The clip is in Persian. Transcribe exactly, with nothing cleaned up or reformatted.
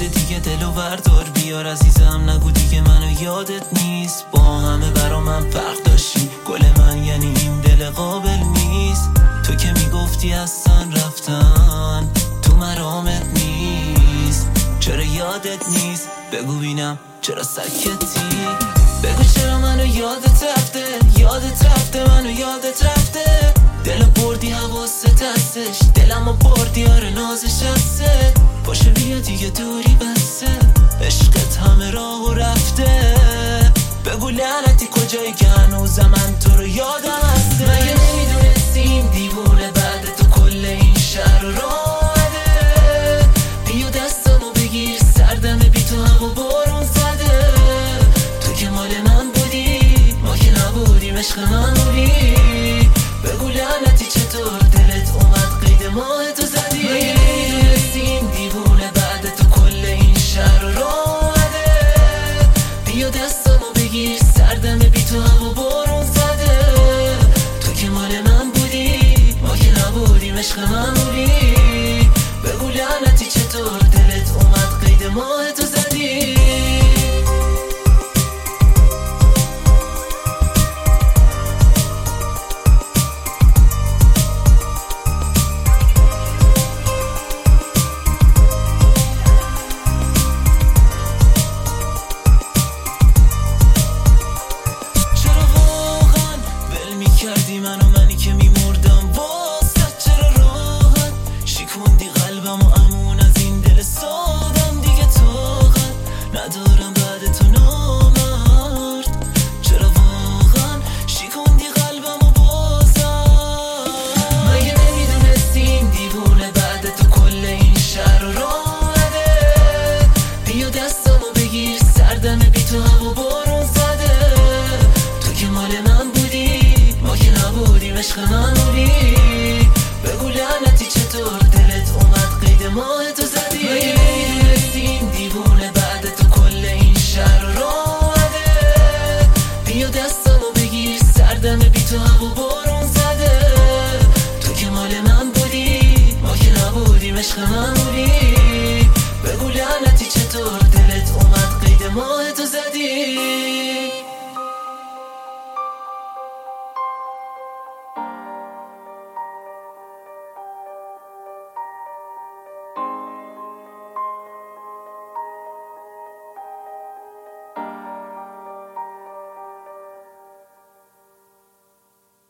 بده دیگه دلو بردار بیار عزیزم، نگو دیگه منو یادت نیست. با همه برا من فرق داشتی، گل من یعنی این دل قابل نیست. تو که میگفتی هستن رفتن تو مرامت نیست، چرا یادت نیست؟ بگو بینم چرا سکتی؟ بگو چرا منو یادت رفته، یادت رفته منو یادت رفته. دل بردی حواست هستش، دلمو بردی آره نازش هسته. باشه بیا دیگه دوری بسته، عشقت همه راهو رفته. بگو لعنتی کجایی که هنوزم من تو رو یادم هسته. مگه نمیدونستی این دیوونه بعد تو کل این شهر رو راهده؟ بیا دستمو بگیر سردم بی تو هوا بارون زده. تو که مال من بودی ما که نبودیم عشق من بودی. بگو لعنتی چطور دلت اومد قید ماه تو زدی؟ مگه نمیدونستی این دیوونه بعد تو کل این شهر رو راهده؟ بیا دستمو بگیر سردم بی تو هوا بارون زده. تو که مال من بودی ما که نبودیم عشق من بودی. بگو لعنتی چطور دلت اومد قید ماه تو زدی؟ کردی منو منی که میمردم واسه، چرا راحت شکوندی قلبم و امون از این دل سادم. دیگه طاقت ندارم بعد تو نامرد، چرا واقعا شکوندی قلبم و بازم. مگه نمیدونستی این دیوونه بعد تو کل این شهر رو راهده؟ بیا دستمو بگیر سردم بی تو هوا بارون زده. تو که مال من بودی ما که نبودیم عشق من بودی. بگو لعنتی چطور دلت اومد قید ماه تو زدی؟ مگه نمیدونستی این دیوونه بعد تو کل این شهر رو راهده؟ بیا دستمو بگیر سردم بی تو هوا بارون زده. تو که مال من بودی ما که نبودیم عشق من بودی. بگو لعنتی چطور دلت اومد قید ماه تو زدی؟